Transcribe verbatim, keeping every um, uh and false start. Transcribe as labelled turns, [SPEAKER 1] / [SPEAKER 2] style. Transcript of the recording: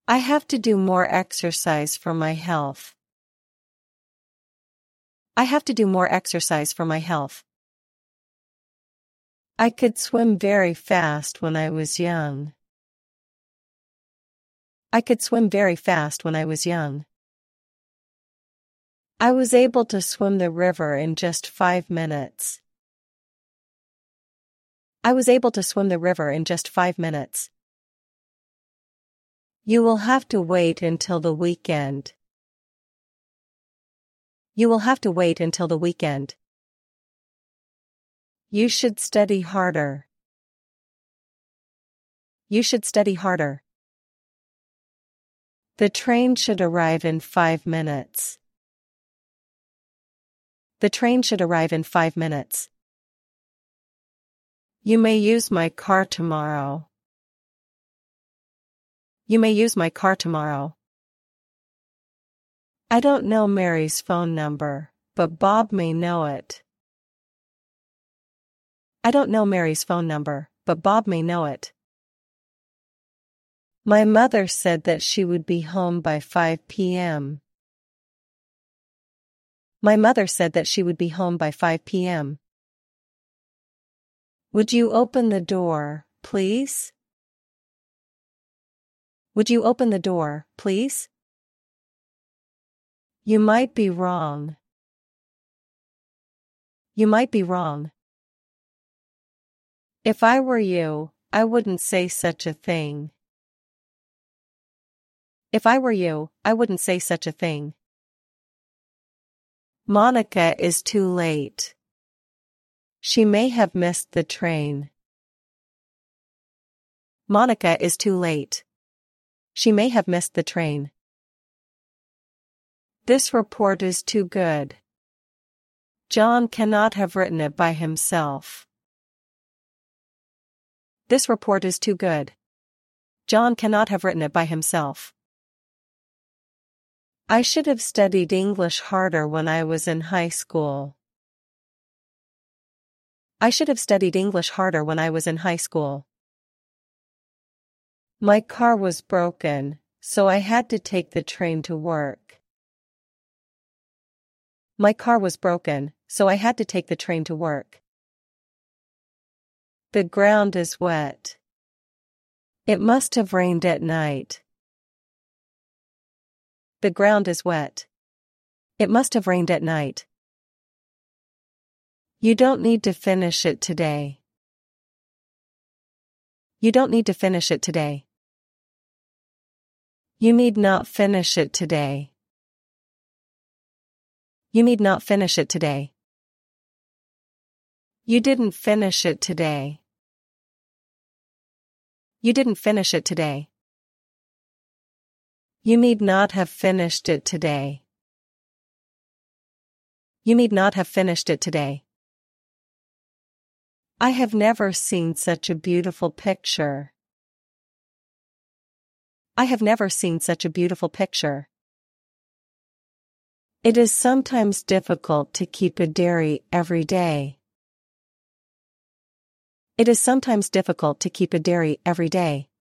[SPEAKER 1] I have to do more exercise for my health. I have to do more exercise for my health. I could swim very fast when I was young. I could swim very fast when I was young. I was able to swim the river in just five minutes. I was able to swim the river in just five minutes. You will have to wait until the weekend. You will have to wait until the weekend. You should study harder. You should study harder. The train should arrive in five minutes. The train should arrive in five minutes. You may use my car tomorrow. You may use my car tomorrow. I don't know Mary's phone number, but Bob may know it. I don't know Mary's phone number, but Bob may know it. My mother said that she would be home by five p.m. My mother said that she would be home by five p.m. Would you open the door, please? Would you open the door, please? You might be wrong. You might be wrong. If I were you, I wouldn't say such a thing. If I were you, I wouldn't say such a thing. Monica is too late. She may have missed the train. Monica is too late. She may have missed the train. This report is too good. John cannot have written it by himself. This report is too good. John cannot have written it by himself. I should have studied English harder when I was in high school. I should have studied English harder when I was in high school. My car was broken, so I had to take the train to work. My car was broken, so I had to take the train to work. The ground is wet. It must have rained at night. The ground is wet. It must have rained at night. You don't need to finish it today. You don't need to finish it today. You need not finish it today. You need not finish it today. You didn't finish it today. You didn't finish it today. You need not have finished it today. You need not have finished it today. I have never seen such a beautiful picture. I have never seen such a beautiful picture. It is sometimes difficult to keep a diary every day. It is sometimes difficult to keep a diary every day.